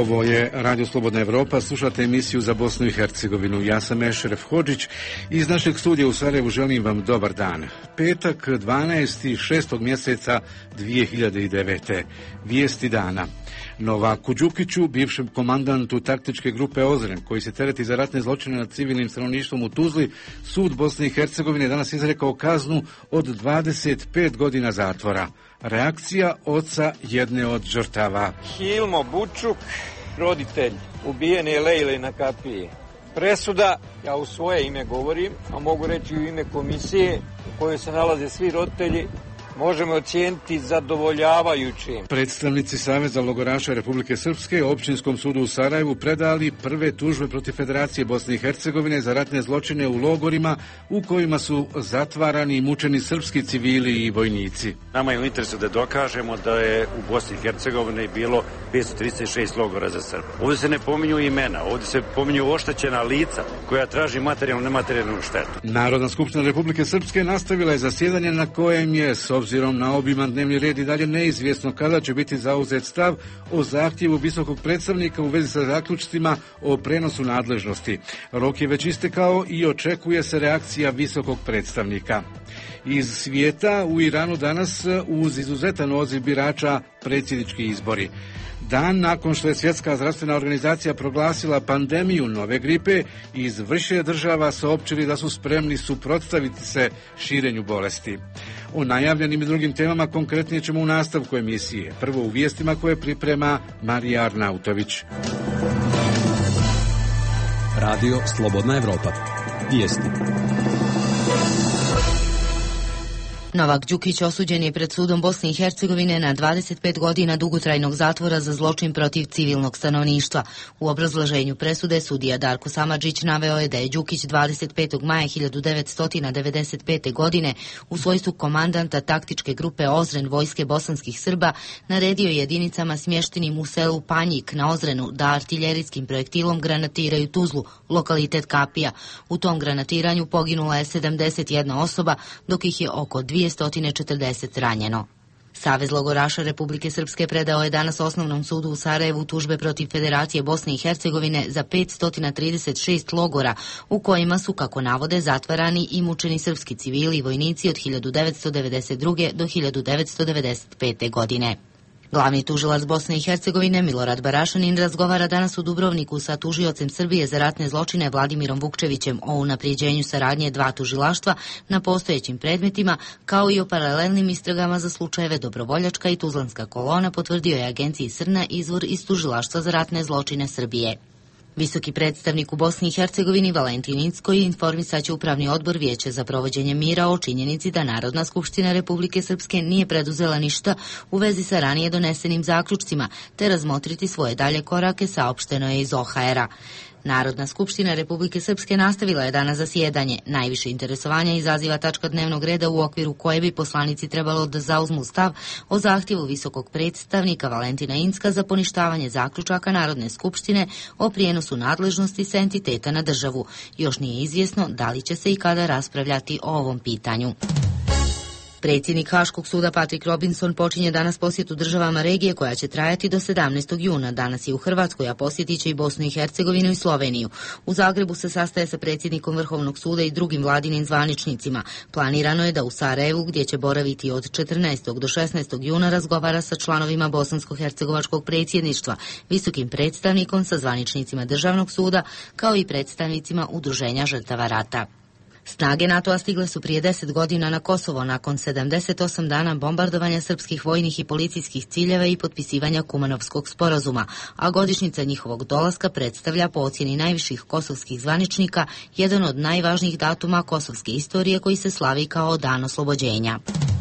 Ovo je Radio Slobodna Evropa, slušate emisiju za Bosnu i Hercegovinu. Ja sam Ešref Hodžić i iz našeg studija u Sarajevu želim vam dobar dan. Petak, 12. mjeseca 2009. Vijesti dana. Novaku Đukiću, bivšem komandantu taktičke grupe Ozren, koji se tereti za ratne zločine nad civilnim stanovništvom u Tuzli, sud Bosne i Hercegovine danas izrekao kaznu od 25 godina zatvora. Reakcija oca jedne od žrtava. Hilmo Bučuk, roditelj ubijene Lejle na kapiji. Presuda, ja u svoje ime govorim, a mogu reći u ime komisije u kojoj se nalaze svi roditelji, možemo ocijeniti zadovoljavajućim. Predstavnici Saveza logoraša Republike Srpske Općinskom sudu u Sarajevu predali prve tužbe protiv Federacije Bosne i Hercegovine za ratne zločine u logorima u kojima su zatvarani i mučeni srpski civili i vojnici. Nama je u interesu da dokažemo da je u Bosni i Hercegovini bilo 536 logora za Srbe. Ovdje se ne pominju imena, ovdje se pominju oštećena lica koja traži materijalnu nematerijalnu štetu. Narodna skupština Republike Srpske nastavila je zasjedanje na kojem je, s obzirom na obiman dnevni red, i dalje neizvjesno kada će biti zauzet stav o zahtjevu visokog predstavnika u vezi sa zaključcima o prenosu nadležnosti. Rok je već istekao i očekuje se reakcija visokog predstavnika. Iz svijeta, u Iranu danas uz izuzetan odziv birača predsjednički izbori. Dan nakon što je Svjetska zdravstvena organizacija proglasila pandemiju nove gripe, iz više država saopćili da su spremni suprotstaviti se širenju bolesti. O najavljenim i drugim temama konkretnije ćemo u nastavku emisije. Prvo u vijestima koje priprema Marija Arnautović. Radio Slobodna Evropa. Vijesti. Novak Đukić osuđen je pred sudom Bosne i Hercegovine na 25 godina dugotrajnog zatvora za zločin protiv civilnog stanovništva. U obrazloženju presude sudija Darko Samardžić naveo je da je Đukić 25. maja 1995. godine u svojstvu komandanta taktičke grupe Ozren vojske bosanskih Srba naredio jedinicama smještenim u selu Panjik na Ozrenu da artiljerijskim projektilom granatiraju Tuzlu, lokalitet Kapija. U tom granatiranju poginula je 71 osoba, dok ih je oko 240 ranjeno. Savez logoraša Republike Srpske predao je danas Osnovnom sudu u Sarajevu tužbe protiv Federacije Bosne i Hercegovine za 536 logora u kojima su, kako navode, zatvarani i mučeni srpski civili i vojnici od 1992. do 1995. godine. Glavni tužilac Bosne i Hercegovine Milorad Barašanin razgovara danas u Dubrovniku sa tužiocem Srbije za ratne zločine Vladimirom Vukčevićem o unaprijeđenju saradnje dva tužilaštva na postojećim predmetima, kao i o paralelnim istragama za slučajeve Dobrovoljačka i Tuzlanska kolona, potvrdio je agenciji Srna izvor iz tužilaštva za ratne zločine Srbije. Visoki predstavnik u Bosni i Hercegovini Valentin Incko informisaće Upravni odbor Vijeća za provođenje mira o činjenici da Narodna skupština Republike Srpske nije preduzela ništa u vezi sa ranije donesenim zaključcima, te razmotriti svoje dalje korake, saopšteno je iz OHR-a. Narodna skupština Republike Srpske nastavila je danas zasjedanje. Najviše interesovanja izaziva tačka dnevnog reda u okviru koje bi poslanici trebalo da zauzmu stav o zahtjevu visokog predstavnika Valentina Incka za poništavanje zaključaka Narodne skupštine o prijenosu nadležnosti sa entiteta na državu. Još nije izvjesno da li će se i kada raspravljati o ovom pitanju. Predsjednik Haškog suda Patrick Robinson počinje danas posjetu državama regije koja će trajati do 17. juna. Danas je u Hrvatskoj, a posjetit će i Bosnu i Hercegovinu i Sloveniju. U Zagrebu se sastaje sa predsjednikom Vrhovnog suda i drugim vladinim zvaničnicima. Planirano je da u Sarajevu, gdje će boraviti od 14. do 16. juna, razgovara sa članovima bosansko-hercegovačkog predsjedništva, visokim predstavnikom, sa zvaničnicima Državnog suda, kao i predstavnicima Udruženja žrtava rata. Snage NATO-a stigle su prije 10 godina na Kosovo nakon 78 dana bombardovanja srpskih vojnih i policijskih ciljeva i potpisivanja Kumanovskog sporazuma, a godišnjica njihovog dolaska predstavlja, po ocjeni najviših kosovskih zvaničnika, jedan od najvažnijih datuma kosovske istorije koji se slavi kao dan oslobođenja.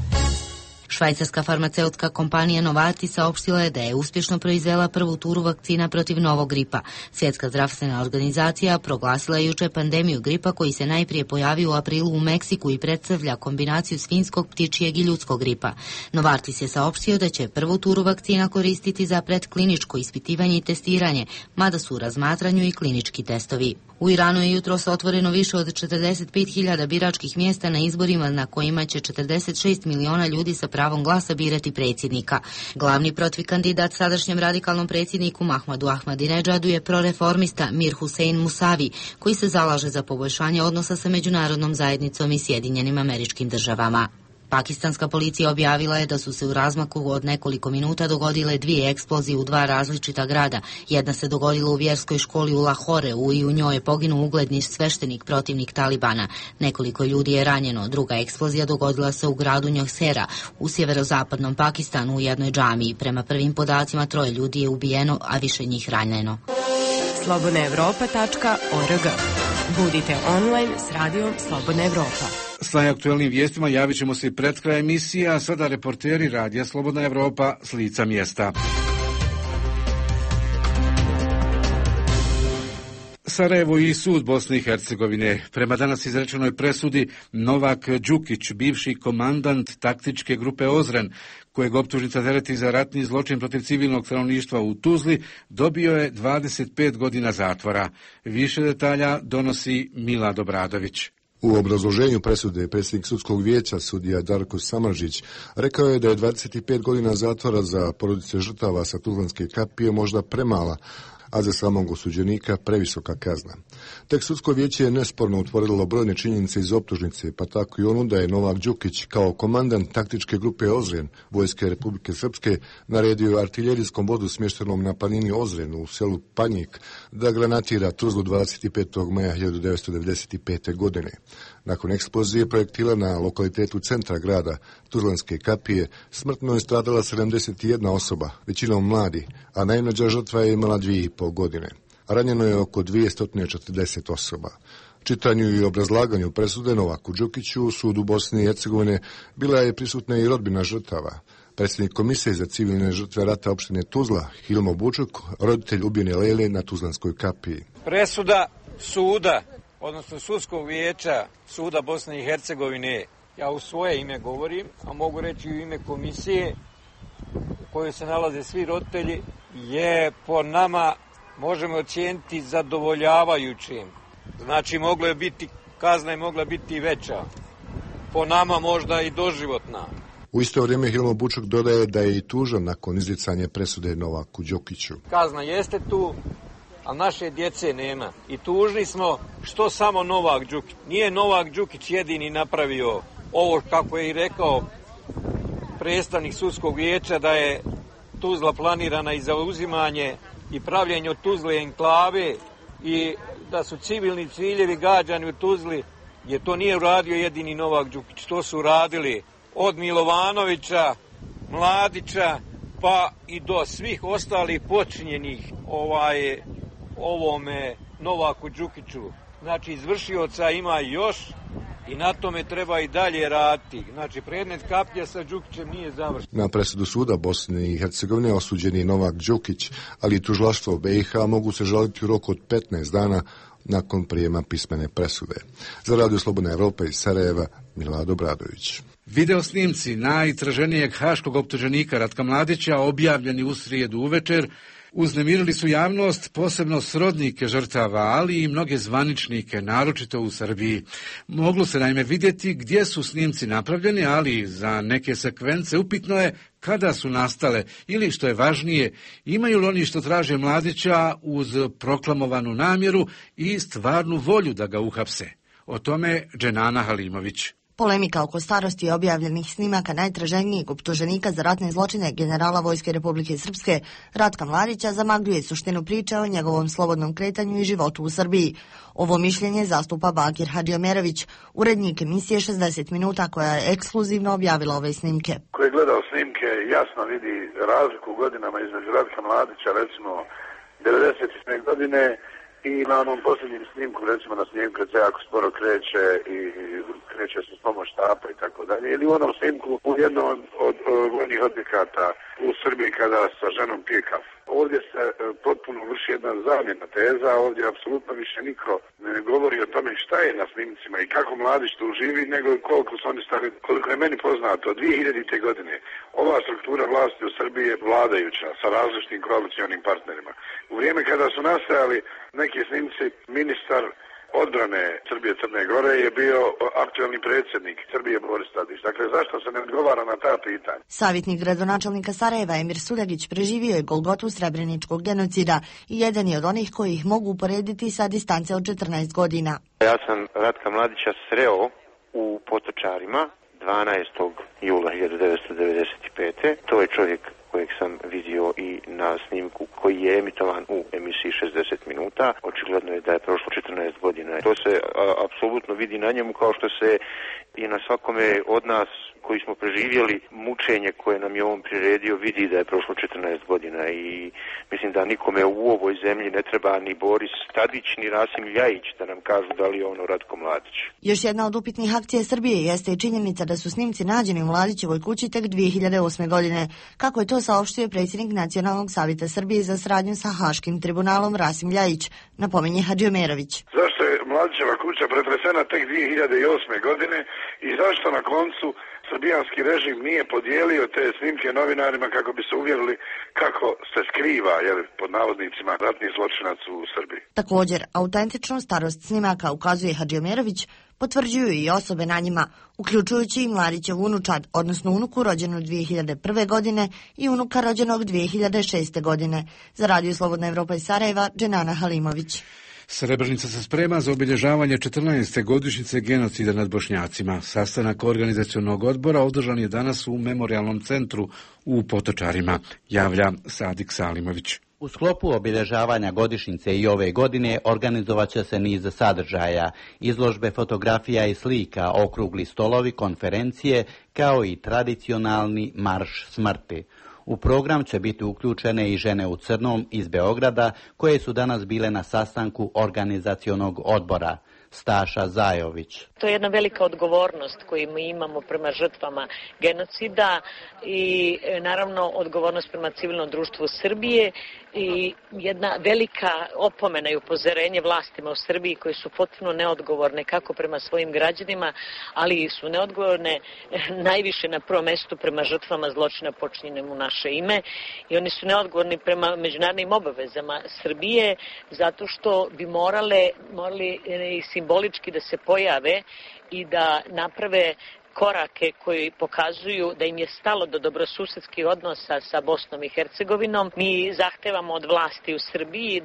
Švajcarska farmaceutska kompanija Novartis saopštila je da je uspješno proizvela prvu turu vakcina protiv novog gripa. Svjetska zdravstvena organizacija proglasila je juče pandemiju gripa koji se najprije pojavio u aprilu u Meksiku i predstavlja kombinaciju svinjskog, ptičijeg i ljudskog gripa. Novartis je saopštio da će prvu turu vakcina koristiti za predkliničko ispitivanje i testiranje, mada su u razmatranju i klinički testovi. U Iranu je jutros otvoreno više od 45.000 biračkih mjesta na izborima na kojima će 46 miliona ljudi sa pravom glasa birati predsjednika. Glavni protivkandidat sadašnjem radikalnom predsjedniku Mahmadu Ahmadinedžadu je proreformista Mir Hussein Musavi, koji se zalaže za poboljšanje odnosa sa međunarodnom zajednicom i Sjedinjenim Američkim Državama. Pakistanska policija objavila je da su se u razmaku od nekoliko minuta dogodile 2 eksplozije u 2 različita grada. Jedna se dogodila u vjerskoj školi u Lahoreu i u njoj je poginuo ugledni sveštenik protivnik Talibana. Nekoliko ljudi je ranjeno. Druga eksplozija dogodila se u gradu Njohsera u sjeverozapadnom Pakistanu u jednoj džamiji. Prema prvim podacima 3 ljudi je ubijeno, a više njih ranjeno. slobodnaevropa.org. Budite online s radijom Slobodna Evropa. S najaktuelnim vijestima javit ćemo se i pred kraj emisije, a sada reporteri radija Slobodna Evropa s lica mjesta. Sarajevo i sud Bosne i Hercegovine. Prema danas izrečenoj presudi, Novak Đukić, bivši komandant taktičke grupe Ozren, kojeg optužnica tereti za ratni zločin protiv civilnog stanovništva u Tuzli, dobio je 25 godina zatvora. Više detalja donosi Milad Obradović. U obrazloženju presude predsjednik sudskog vijeća sudija Darko Samaržić rekao je da je 25 godina zatvora za porodice žrtava sa Tuzlanske kapije možda premala, a za samog osuđenika previsoka kazna. Tek sudsko vijeće je nesporno utvrdilo brojne činjenice iz optužnice, pa tako i onu da je Novak Đukić kao komandant taktičke grupe Ozren Vojske Republike Srpske naredio artiljerijskom vodu smještenom na planini Ozren u selu Panjik da granatira Tuzlu 25. maja 1995. godine. Nakon eksplozije projektila na lokalitetu centra grada Tuzlanske kapije smrtno je stradala 71 osoba, većinom mladi, a najmlađa žrtva je imala 2,5 godine. Ranjeno je oko 240 osoba. Čitanju i obrazlaganju presude Novaku Đukiću u sudu Bosne i Hercegovine bila je prisutna i rodbina žrtava. Predsjednik Komisije za civilne žrtve rata opštine Tuzla, Hilmo Bučuk, roditelj ubijene Lele na Tuzlanskoj kapiji. Presuda suda, odnosno sudskog vijeća suda Bosne i Hercegovine, ja u svoje ime govorim, a mogu reći i u ime komisije u kojoj se nalaze svi roditelji, je po nama, možemo ocijeniti, zadovoljavajućim. Znači, kazna je mogla biti veća. Po nama možda i doživotna. U isto vrijeme Hilmo Bučuk dodaje da je i tužan nakon izricanja presude Novaku Đukiću. Kazna jeste tu, a naše djece nema. I tužni smo što samo Novak Đukić. Nije Novak Đukić jedini napravio ovo, kako je i rekao predstavnik sudskog vijeća, da je Tuzla planirana i za uzimanje i pravljenje od Tuzle enklave i da su civilni ciljevi gađani u Tuzli, jer to nije uradio jedini Novak Đukić. To su radili od Milovanovića, Mladića, pa i do svih ostalih počinjenih ovome Novaku Đukiću. Znači, izvršioca ima još i na tome treba i dalje raditi. Znači, predmet kapija sa Đukićem nije završen. Na presudu suda Bosne i Hercegovine osuđen je Novak Đukić, ali i tužilaštvo BiH mogu se žaliti u roku od 15 dana nakon prijema pismene presude. Za Radio Slobodna Evropa iz Sarajeva, Milad Obradović. Video snimci najtraženijeg haškog optuženika Ratka Mladića, objavljeni u srijedu uvečer, uznemirili su javnost, posebno srodnike žrtava, ali i mnoge zvaničnike, naročito u Srbiji. Moglo se naime vidjeti gdje su snimci napravljeni, ali za neke sekvence upitno je kada su nastale ili, što je važnije, imaju li oni što traže Mladića uz proklamovanu namjeru i stvarnu volju da ga uhapse. O tome Dženana Halimović. Polemika oko starosti objavljenih snimaka najtraženijeg optuženika za ratne zločine generala Vojske Republike Srpske Ratka Mladića zamagljuje suštinu priče o njegovom slobodnom kretanju i životu u Srbiji. Ovo mišljenje zastupa Bakir Hadžiomerović, urednik emisije 60 minuta koja je ekskluzivno objavila ove snimke. Ko je gledao snimke jasno vidi razliku u godinama između Ratka Mladića, recimo 90. godine, i na onom posljednjem snimku, recimo na snimku kad se jako sporo kreće i kreće se s pomoć štapa i tako dalje, ili u onom snimku u jednom od vojnih objekata u Srbiji kada sa ženom pije kafu. Ovdje se potpuno vrši jedna zamjena teza, ovdje apsolutno više niko ne govori o tome šta je na snimcima i kako mladić tu živi, nego koliko su oni stari. Koliko je meni poznato, od 2000. godine ova struktura vlasti u Srbiji je vladajuća sa različitim koalicionim partnerima. U vrijeme kada su nastajali neki snimci, ministar odbrane Srbije Crne Gore je bio aktualni predsjednik Srbije Boris Tadić. Dakle, zašto se ne odgovara na ta pitanja? Savjetnik gradonačelnika Sarajeva Emir Suljagić preživio je golgotu srebreničkog genocida i jedan je od onih koji ih mogu uporediti sa distance od 14 godina. Ja sam Ratka Mladića sreo u Potočarima 12. jula 1995. To je čovjek kojeg sam vidio i na snimku koji je emitovan u emisiji 60 minuta. Očigledno je da je prošlo 14 godina. To se apsolutno vidi na njemu, kao što se i na svakome od nas koji smo preživjeli mučenje koje nam je on priredio, vidi da je prošlo 14 godina i mislim da nikome u ovoj zemlji ne treba ni Boris Tadić ni Rasim Ljajić da nam kažu da li je ono Ratko Mladić. Još jedna od upitnih akcija Srbije jeste i činjenica da su snimci nađeni u Mladićevoj kući tek 2008. godine. Kako je to saopštio predsjednik Nacionalnog savjeta Srbije za saradnju sa Haškim tribunalom Rasim Ljajić, napominje Hadžiomerović. Zašto je Mladićeva kuća pretresena tek 2008. godine i zašto na koncu srbijanski režim nije podijelio te snimke novinarima kako bi se uvjerili kako se skriva, pod navodnicima, ratni zločinac u Srbiji. Također, autentičnu starost snimaka, ukazuje Hadžiomerović, potvrđuju i osobe na njima, uključujući i Mladićevu unučad, odnosno unuku rođenu 2001. godine i unuka rođenog 2006. godine. Za Radio Slobodna Evropa iz Sarajeva, Dženana Halimović. Srebrenica se sprema za obilježavanje 14. godišnjice genocida nad Bošnjacima. Sastanak organizacionog odbora održan je danas u Memorijalnom centru u Potočarima, javlja Sadik Salimović. U sklopu obilježavanja godišnjice i ove godine organizovat će se niz sadržaja, izložbe fotografija i slika, okrugli stolovi, konferencije, kao i tradicionalni marš smrti. U program će biti uključene i žene u crnom iz Beograda, koje su danas bile na sastanku organizacionog odbora. Staša Zajović. To je jedna velika odgovornost koju mi imamo prema žrtvama genocida i naravno odgovornost prema civilnom društvu Srbije i jedna velika opomena i upozorenje vlastima u Srbiji koje su potpuno neodgovorne kako prema svojim građanima, ali su neodgovorne najviše na prvom mjestu prema žrtvama zločina počinjenim u naše ime i oni su neodgovorni prema međunarodnim obavezama Srbije zato što bi morali i simbolički da se pojave i da naprave korake koji pokazuju da im je stalo do dobrosusedskih odnosa sa Bosnom i Hercegovinom. Mi zahtevamo od vlasti u Srbiji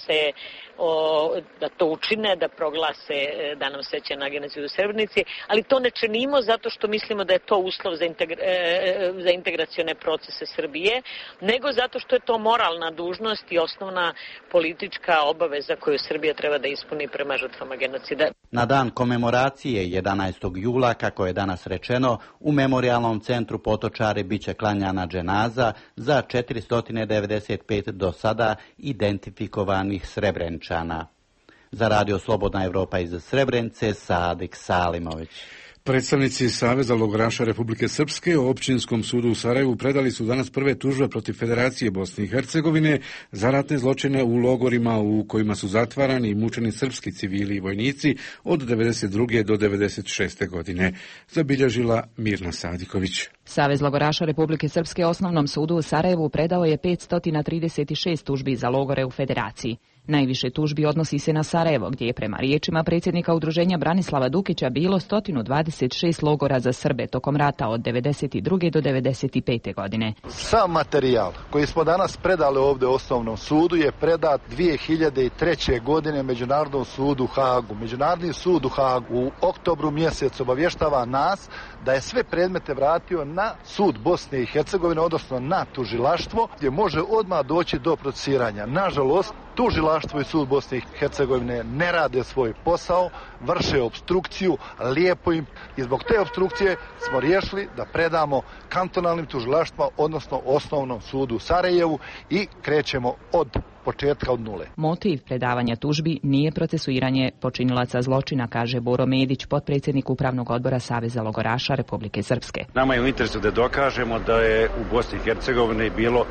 da to učine, da proglase danom sećanja na genocid u Srebrenici, ali to ne činimo zato što mislimo da je to uslov za integracione procese Srbije, nego zato što je to moralna dužnost i osnovna politička obaveza koju Srbija treba da ispuni prema žrtvama genocida. Na dan komemoracije 11. jula, kako je danas rečeno, u Memorijalnom centru Potočari biće klanjana dženaza za 495 do sada identifikovanih Srebrenčana. Za Radio Slobodna Evropa iz Srebrenice, Sadik Salimović. Predstavnici Saveza logoraša Republike Srpske u Općinskom sudu u Sarajevu predali su danas prve tužbe protiv Federacije Bosne i Hercegovine za ratne zločine u logorima u kojima su zatvarani i mučeni srpski civili i vojnici od 1992. do 1996. godine, zabilježila Mirna Sadiković. Savez logoraša Republike Srpske Osnovnom sudu u Sarajevu predao je 536 tužbi za logore u Federaciji. Najviše tužbi odnosi se na Sarajevo, gdje je prema riječima predsjednika udruženja Branislava Dukića bilo 126 logora za Srbe tokom rata od 1992. do 1995. godine. Sam materijal koji smo danas predali ovdje Osnovnom sudu je predat 2003. godine Međunarodnom sudu u Hagu. Međunarodni sud u Hagu u oktobru mjesecu obavještava nas da je sve predmete vratio na sud Bosne i Hercegovine, odnosno na tužilaštvo, gdje može odmah doći do procesiranja. Nažalost, tužilaštvo i sud Bosne i Hercegovine ne rade svoj posao, vrše opstrukciju, lijepo im, i zbog te opstrukcije smo riješili da predamo kantonalnim tužilaštvima, odnosno Osnovnom sudu u Sarajevu, i krećemo od početka od nule. Motiv predavanja tužbi nije procesuiranje počinilaca zločina, kaže Boro Medić, potpredsjednik Upravnog odbora Saveza logoraša Republike Srpske. Nama je u interesu da dokažemo da je u Bosni i Hercegovini bilo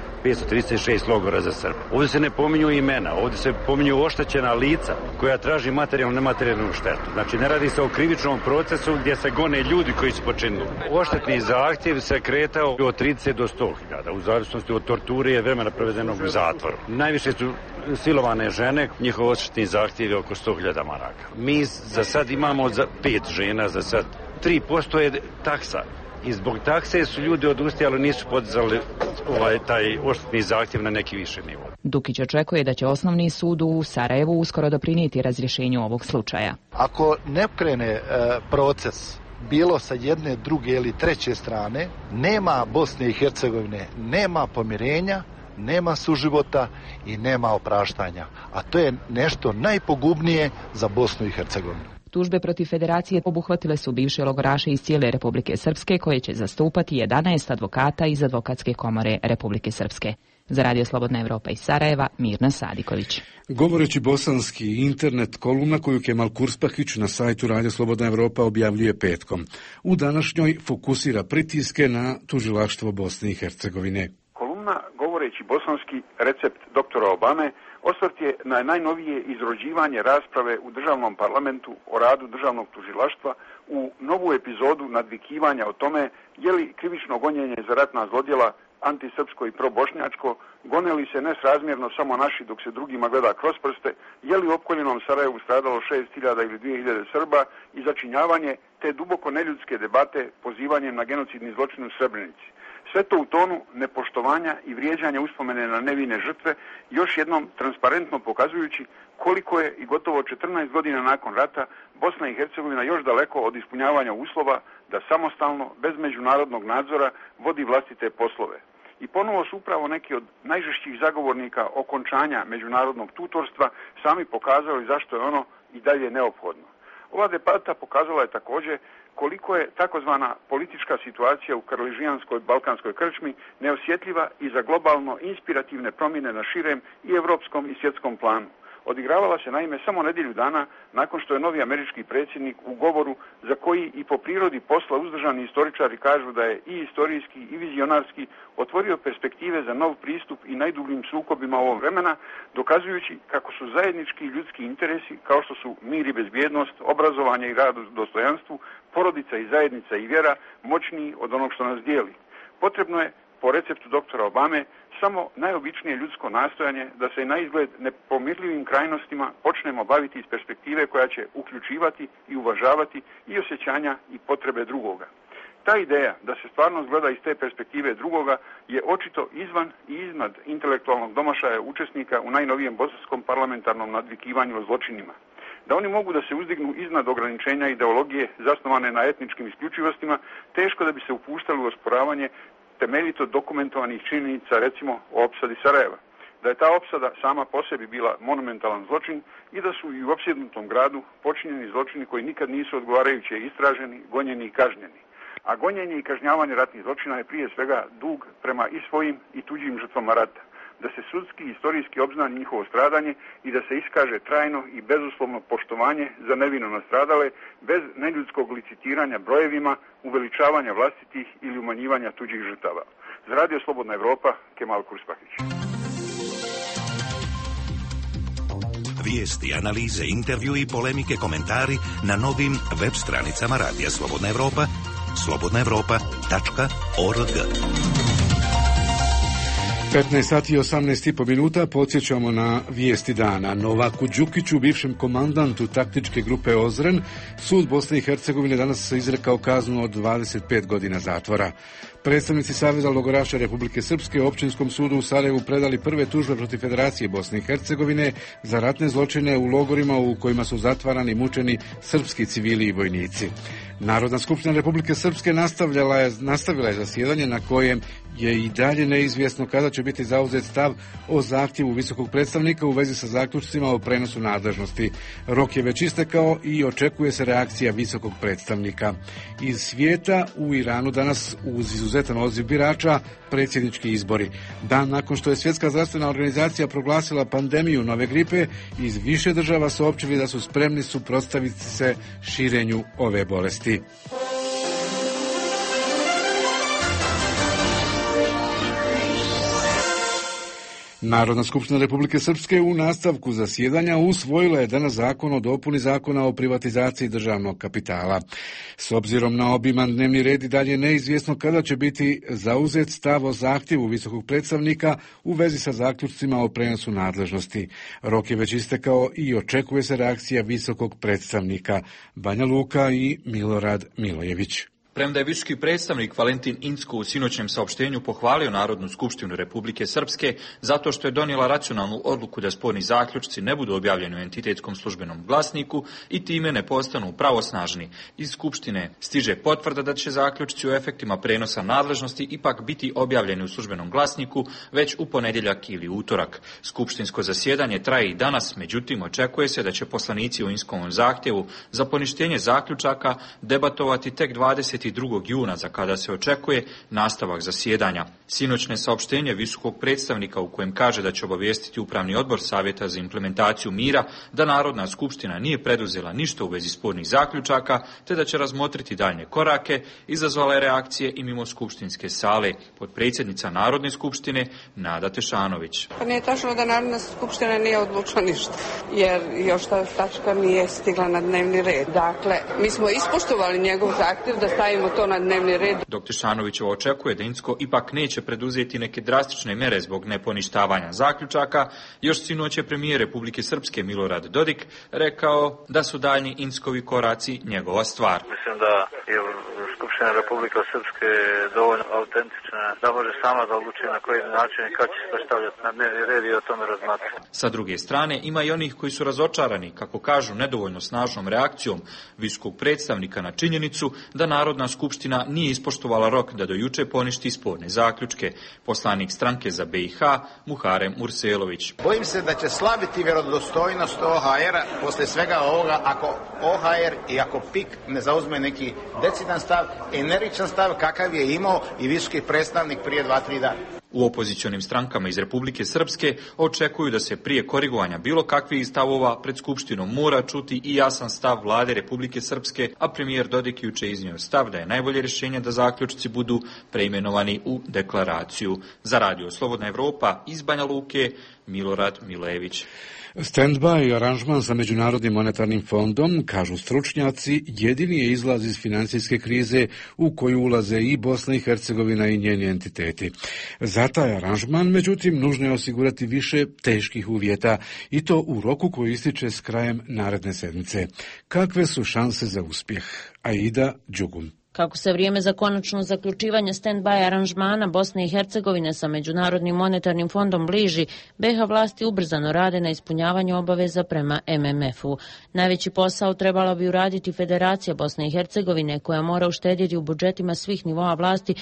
536 logora za Srbe. Ovdje se ne pominju imena, ovdje se pominju oštećena lica koja traži materijalnu nematerijalnu štetu. Znači ne radi se o krivičnom procesu gdje se gone ljudi koji su počinili. Oštetni zahtjev se kretao od 30 do 100.000, u zavisnosti od torture i vremena provedenog u zatvoru. Najviše su silovane žene, njihov odštetni zahtjev je oko 100.000 maraka. Mi za sad imamo za 5 žena, za sad 3% je taksa. I zbog takse su ljudi odustajali, nisu podizali taj odštetni zahtjev na neki više nivo. Dukić očekuje da će Osnovni sud u Sarajevu uskoro doprinijeti razrješenju ovog slučaja. Ako ne krene proces bilo sa jedne, druge ili treće strane, nema Bosne i Hercegovine, nema pomirenja, nema suživota i nema opraštanja. A to je nešto najpogubnije za Bosnu i Hercegovinu. Tužbe protiv federacije obuhvatile su bivše logoraše iz cijele Republike Srpske, koje će zastupati 11 advokata iz Advokatske komore Republike Srpske. Za Radio Slobodna Evropa iz Sarajeva, Mirna Sadiković. Govoreći bosanski, internet kolumna koju Kemal Kurspahić na sajtu Radio Slobodna Evropa objavljuje petkom. U današnjoj fokusira pritiske na tužilaštvo Bosne i Hercegovine. Kolumna Govoreći bosanski, recept doktora Obame osvrt je na najnovije izrođivanje rasprave u državnom parlamentu o radu državnog tužilaštva u novu epizodu nadvikivanja o tome je li krivično gonjenje za ratna zlodjela antisrpsko i probošnjačko, gone li se nesrazmjerno samo naši dok se drugima gleda kroz prste, je li u opkoljenom Sarajevu stradalo 6.000 ili 2.000 Srba i začinjavanje te duboko neljudske debate pozivanjem na genocidni zločin u Srebrenici. Sve to u tonu nepoštovanja i vrijeđanja uspomene na nevine žrtve, još jednom transparentno pokazujući koliko je i gotovo 14 godina nakon rata Bosna i Hercegovina još daleko od ispunjavanja uslova da samostalno, bez međunarodnog nadzora, vodi vlastite poslove. I ponovo su upravo neki od najžešćih zagovornika okončanja međunarodnog tutorstva sami pokazali zašto je ono i dalje neophodno. Ova debata pokazala je također koliko je takozvana politička situacija u karližijanskoj balkanskoj krčmi neosjetljiva i za globalno inspirativne promjene na širem i europskom i svjetskom planu. Odigravala se naime samo nedjelju dana nakon što je novi američki predsjednik u govoru, za koji i po prirodi posla uzdržani istoričari kažu da je i istorijski i vizionarski, otvorio perspektive za nov pristup i najdubljim sukobima ovog vremena, dokazujući kako su zajednički ljudski interesi, kao što su mir i bezbjednost, obrazovanje i rad u dostojanstvu, porodica i zajednica i vjera, moćniji od onog što nas dijeli. Potrebno je, po receptu doktora Obame, samo najobičnije ljudsko nastojanje da se na izgled nepomirljivim krajnostima počnemo baviti iz perspektive koja će uključivati i uvažavati i osjećanja i potrebe drugoga. Ta ideja da se stvarnost gleda iz te perspektive drugoga je očito izvan i iznad intelektualnog domašaja učesnika u najnovijem bosanskom parlamentarnom nadvikivanju o zločinima. Da oni mogu da se uzdignu iznad ograničenja ideologije zasnovane na etničkim isključivostima, teško da bi se upuštali u osporavanje temeljito dokumentovanih činjenica, recimo o opsadi Sarajeva. Da je ta opsada sama po sebi bila monumentalan zločin i da su i u opsjednutom gradu počinjeni zločini koji nikad nisu odgovarajuće istraženi, gonjeni i kažnjeni. A gonjenje i kažnjavanje ratnih zločina je prije svega dug prema i svojim i tuđim žrtvama rata. Da se sudski i istorijski obznani njihovo stradanje i da se iskaže trajno i bezuslovno poštovanje za nevino nastradale, bez neljudskog licitiranja brojevima, uveličavanja vlastitih ili umanjivanja tuđih žrtava. Za Radio Slobodna Evropa, Kemal Kurspahić. Vijesti, analize, intervju i polemike, komentari na novim web stranicama Radija Slobodna Evropa, slobodnaevropa.org. 15 sati i 18,5 minuta, podsjećamo na vijesti dana. Novaku Đukiću, bivšem komandantu taktičke grupe Ozren, sud Bosne i Hercegovine danas izrekao kaznu od 25 godina zatvora. Predstavnici Saveza logoraša Republike Srpske u Općinskom sudu u Sarajevu predali prve tužbe protiv Federacije Bosne i Hercegovine za ratne zločine u logorima u kojima su zatvarani i mučeni srpski civili i vojnici. Narodna skupština Republike Srpske nastavila je zasjedanje na kojem je i dalje neizvjesno kada će biti zauzet stav o zahtjevu visokog predstavnika u vezi sa zaključcima o prenosu nadležnosti. Rok je već istekao i očekuje se reakcija visokog predstavnika. Iz svijeta, u Iranu danas uz izuzetno izuzetan odziv birača, predsjednički izbori. Dan nakon što je Svjetska zdravstvena organizacija proglasila pandemiju nove gripe, iz više država saopćili da su spremni suprotstaviti se širenju ove bolesti. Narodna skupština Republike Srpske u nastavku zasjedanja usvojila je danas zakon o dopuni zakona o privatizaciji državnog kapitala. S obzirom na obiman dnevni red i dalje neizvjesno kada će biti zauzet stav o zahtjevu visokog predstavnika u vezi sa zaključcima o prenosu nadležnosti. Rok je već istekao i očekuje se reakcija visokog predstavnika Banja Luka i Milorad Milojević. Premda je visoki predstavnik Valentin Incko u sinoćnem saopštenju pohvalio Narodnu skupštinu Republike Srpske zato što je donijela racionalnu odluku da sporni zaključci ne budu objavljeni u entitetskom službenom glasniku i time ne postanu pravosnažni. Iz Skupštine stiže potvrda da će zaključci o efektima prenosa nadležnosti ipak biti objavljeni u službenom glasniku već u ponedjeljak ili utorak. Skupštinsko zasjedanje traje i danas, međutim očekuje se da će poslanici o Inskovom zahtjevu za poništenje zaključaka debatovati tek 22. juna, za kada se očekuje nastavak zasjedanja. Sinoćne saopštenje visokog predstavnika u kojem kaže da će obavijestiti Upravni odbor Savjeta za implementaciju mira da Narodna skupština nije preduzela ništa u vezi spornih zaključaka, te da će razmotriti daljnje korake, izazvala je reakcije i mimo skupštinske sale. Potpredsjednica Narodne skupštine Nada Tešanović. Pa nije tačno da Narodna skupština nije odlučila ništa, jer još ta tačka nije stigla na dnevni red. Dakle, mi smo ispoštovali njegov zahtjev da stavimo to na dnevni red. Dok Tešanovićeva očekuje da Incko ipak neće preduzeti neke drastične mere zbog neponištavanja zaključaka, još sinoć je premijer Republike Srpske Milorad Dodik rekao da su daljnji Inckovi koraci njegova stvar. Mislim da je Skupština Republike Srpske dovoljno autentična da može sama da odluči na koji način i kako će se stavljati na dnevni red i o tome razmatrati. Sa druge strane, ima i onih koji su razočarani, kako kažu, nedovoljno snažnom reakcijom visokog predstavnika na činjenicu da Narodna skupština nije ispoštovala rok da do juče poništi sporne zaključke. Poslanik stranke za BiH Muharem Urselović. Bojim se da će slabiti vjerodostojnost OHR-a posle svega ovoga ako OHR i ako PIK ne zauzme neki decidan stav, energičan stav kakav je imao i visoki predstavnik prije 2-3 dana. U opozicionim strankama iz Republike Srpske očekuju da se prije korigovanja bilo kakvih stavova pred Skupštinom mora čuti i jasan stav vlade Republike Srpske, a premijer Dodik juče iznio stav da je najbolje rješenje da zaključci budu preimenovani u deklaraciju. Za Radio Slobodna Evropa iz Banja Luke, Milorad Milojević. Stand-by aranžman sa Međunarodnim monetarnim fondom, kažu stručnjaci, jedini je izlaz iz financijske krize u koju ulaze i Bosna i Hercegovina i njeni entiteti. Za taj aranžman, međutim, nužno je osigurati više teških uvjeta i to u roku koji ističe s krajem naredne sedmice. Kakve su šanse za uspjeh? Aida Đugun. Kako se vrijeme za konačno zaključivanje stand-by aranžmana Bosne i Hercegovine sa Međunarodnim monetarnim fondom bliži, BiH vlasti ubrzano rade na ispunjavanju obaveza prema MMF-u. Najveći posao trebala bi uraditi Federacija Bosne i Hercegovine, koja mora uštedjeti u budžetima svih nivoa vlasti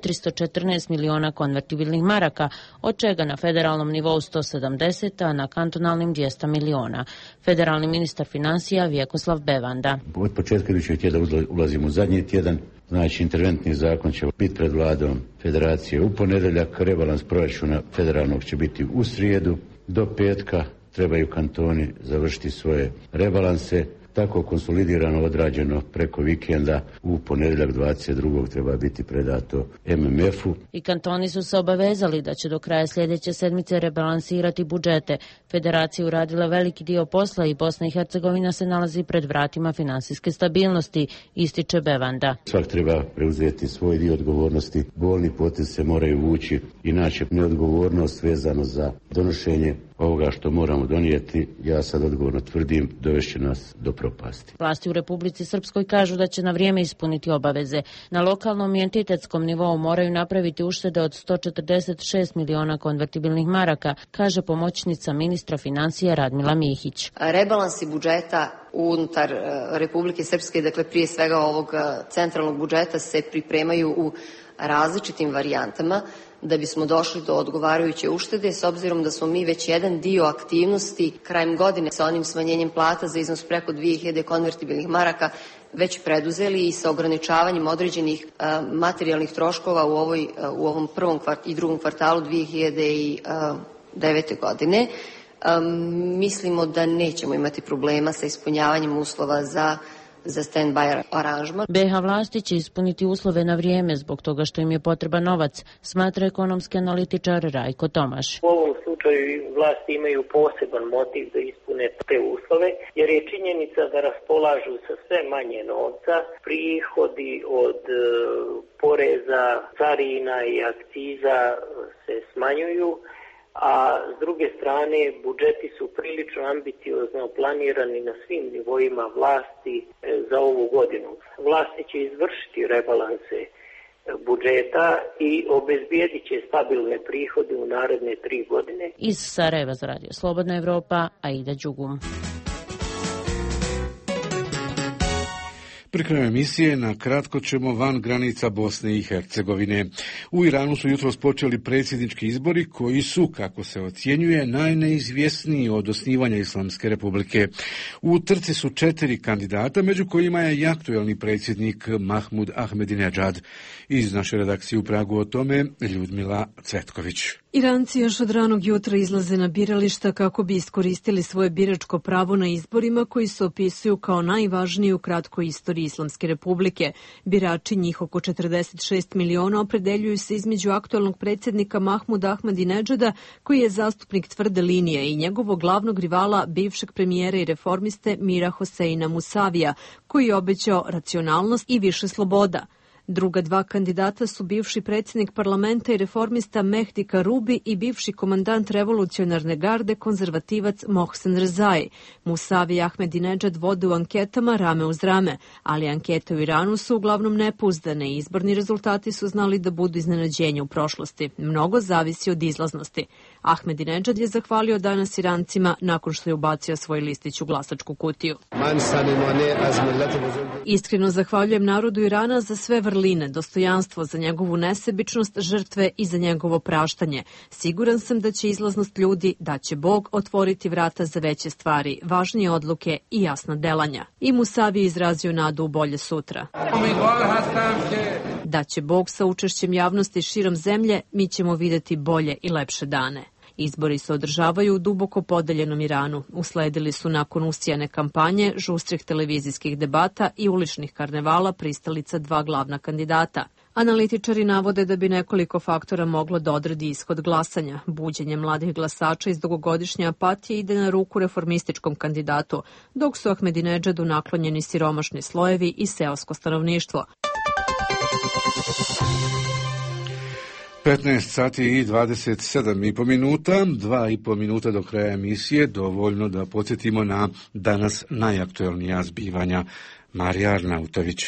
414 miliona konvertibilnih maraka, od čega na federalnom nivou 170, a na kantonalnim 200 miliona. Federalni ministar financija Vjekoslav Bevanda. Od početka idućeg tjedna ulazimo u zadnji tjedan. Znači, interventni zakon će biti pred vladom Federacije u ponedjeljak, rebalans proračuna federalnog će biti u srijedu, do petka trebaju kantoni završiti svoje rebalanse, tako konsolidirano odrađeno preko vikenda, u ponedjeljak 22. treba biti predato MMF-u. I kantoni su se obavezali da će do kraja sljedeće sedmice rebalansirati budžete. Federacija uradila veliki dio posla i Bosna i Hercegovina se nalazi pred vratima finansijske stabilnosti, ističe Bevanda. Svak treba preuzeti svoj dio odgovornosti, bolni potezi se moraju vući, inače neodgovornost vezano za donošenje ovoga što moramo donijeti, ja sad odgovorno tvrdim, dovešće nas do propasti. Vlasti u Republici Srpskoj kažu da će na vrijeme ispuniti obaveze. Na lokalnom i entitetskom nivou moraju napraviti uštede od 146 miliona konvertibilnih maraka, kaže pomoćnica ministra financija Radmila Mihić. Rebalansi budžeta unutar Republike Srpske, dakle prije svega ovog centralnog budžeta, se pripremaju u različitim varijantama. da bismo došli do odgovarajuće uštede, s obzirom da smo mi već jedan dio aktivnosti krajem godine sa onim smanjenjem plata za iznos preko 2000 konvertibilnih maraka već preduzeli i sa ograničavanjem određenih materijalnih troškova u ovom prvom i drugom kvartalu 2009. godine. Mislimo da nećemo imati problema sa ispunjavanjem uslova za stand-by aranžman. BiH vlasti će ispuniti uslove na vrijeme zbog toga što im je potreban novac, smatra ekonomski analitičar Rajko Tomaš. U ovom slučaju vlasti imaju poseban motiv da ispune te uslove, jer je činjenica da raspolažu sa sve manje novca, prihodi od poreza, carina i akciza se smanjuju, a s druge strane budžeti su prilično ambiciozno planirani na svim nivoima vlasti za ovu godinu. Vlasti će izvršiti rebalanse budžeta i obezbijedit će stabilne prihode u naredne 3 godine. Iz Sarajeva za Radio Slobodna Evropa, Aida Đugum. Pri kraju emisije na kratko ćemo van granica Bosne i Hercegovine. U Iranu su jutros počeli predsjednički izbori koji su, kako se ocjenjuje, najneizvjesniji od osnivanja Islamske republike. U trci su 4 kandidata, među kojima je i aktuelni predsjednik Mahmud Ahmedinedžad. Iz naše redakcije u Pragu o tome Ljudmila Cvetković. Iranci još od ranog jutra izlaze na birališta kako bi iskoristili svoje biračko pravo na izborima koji se opisuju kao najvažniji u kratkoj istoriji Islamske republike. Birači, njih oko 46 miliona, opredeljuju se između aktualnog predsjednika Mahmuda Ahmadinedžada, koji je zastupnik tvrde linije, i njegovog glavnog rivala, bivšeg premijera i reformiste Mira Hoseina Musavija, koji je obećao racionalnost i više sloboda. Druga 2 kandidata su bivši predsjednik parlamenta i reformista Mehdi Karubi i bivši komandant revolucionarne garde konzervativac Mohsen Rezai. Musavi i Ahmedinedžad vode u anketama rame uz rame, ali ankete u Iranu su uglavnom nepouzdane i izborni rezultati su znali da budu iznenađenje u prošlosti. Mnogo zavisi od izlaznosti. Ahmedinedžad je zahvalio danas Irancima nakon što je ubacio svoj listić u glasačku kutiju. Iskreno zahvaljujem narodu Irana za sve vrline, dostojanstvo, za njegovu nesebičnost, žrtve i za njegovo praštanje. Siguran sam da će izlaznost ljudi, da će Bog otvoriti vrata za veće stvari, važnije odluke i jasna delanja. I Musavi je izrazio nadu u bolje sutra. Da će Bog sa učešćem javnosti širom zemlje, mi ćemo vidjeti bolje i lepše dane. Izbori se održavaju u duboko podeljenom Iranu. Usledili su nakon usijane kampanje, žustrih televizijskih debata i uličnih karnevala pristalica 2 glavna kandidata. Analitičari navode da bi nekoliko faktora moglo da odredi ishod glasanja. Buđenje mladih glasača iz dugogodišnje apatije ide na ruku reformističkom kandidatu, dok su Ahmedinedžadu naklonjeni siromašni slojevi i seosko stanovništvo. 15 sati i 27,5 minuta, 2,5 minuta do kraja emisije, dovoljno da podsjetimo na danas najaktuelnija zbivanja. Marija Arnautović.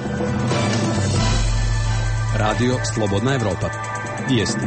Radio Slobodna Evropa. Vijesti.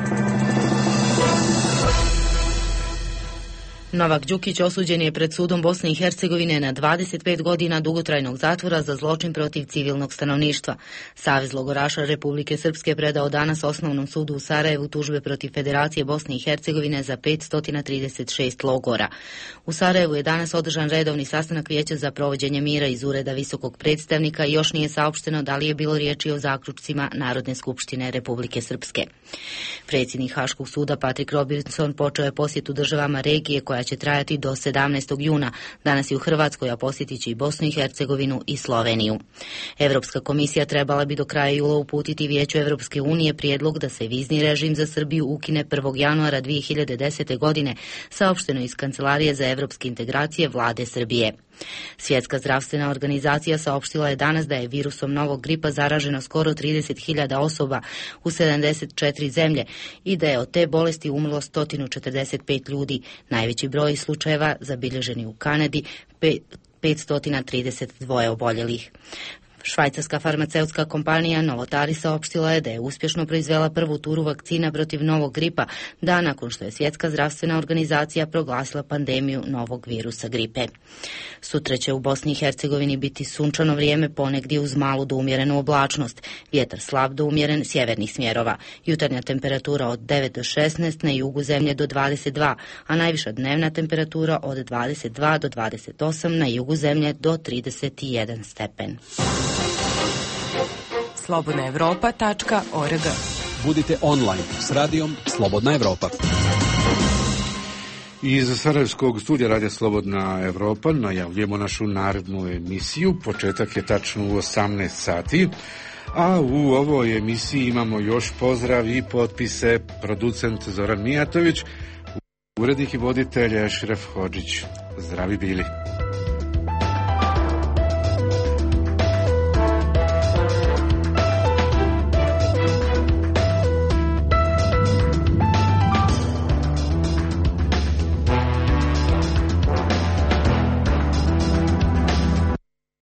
Novak Đukić osuđen je pred sudom Bosne i Hercegovine na 25 godina dugotrajnog zatvora za zločin protiv civilnog stanovništva. Savez logoraša Republike Srpske predao danas Osnovnom sudu u Sarajevu tužbe protiv Federacije Bosne i Hercegovine za 536 logora. U Sarajevu je danas održan redovni sastanak Vijeća za provođenje mira iz Ureda visokog predstavnika i još nije saopšteno da li je bilo riječi o zaključcima Narodne skupštine Republike Srpske. Predsjednik Haškog suda Patrik Robinson počeo je posjetu državama regije koja će trajati do 17. juna. Danas je u Hrvatskoj, a posjetit će i Bosnu i Hercegovinu i Sloveniju. Evropska komisija trebala bi do kraja jula uputiti Vijeću Evropske unije prijedlog da se vizni režim za Srbiju ukine 1. januara 2010. godine, saopšteno iz Kancelarije za evropske integracije Vlade Srbije. Svjetska zdravstvena organizacija saopštila je danas da je virusom novog gripa zaraženo skoro 30.000 osoba u 74 zemlje i da je od te bolesti umrlo 145 ljudi. Najveći broj slučajeva zabilježeni u Kanadi, 532 oboljelih. Švajcarska farmaceutska kompanija Novotari saopštila je da je uspješno proizvela prvu turu vakcina protiv novog gripa, dan nakon što je Svjetska zdravstvena organizacija proglasila pandemiju novog virusa gripe. Sutra će u Bosni i Hercegovini biti sunčano vrijeme, ponegdje uz malu do umjerenu oblačnost, vjetar slab do umjeren sjevernih smjerova, jutarnja temperatura od 9 do 16, na jugu zemlje do 22, a najviša dnevna temperatura od 22 do 28, na jugu zemlje do 31 stepen. slobodnaevropa.org. Budite online s radijom Slobodna Evropa. Iz Sarajevskog studija Radija Slobodna Evropa najavljujemo našu narednu emisiju. Početak je tačno u 18 sati. A u ovoj emisiji imamo još pozdrav i potpise. Producent Zoran Mijatović, urednik i voditelj Ešref Hodžić. Zdravi bili.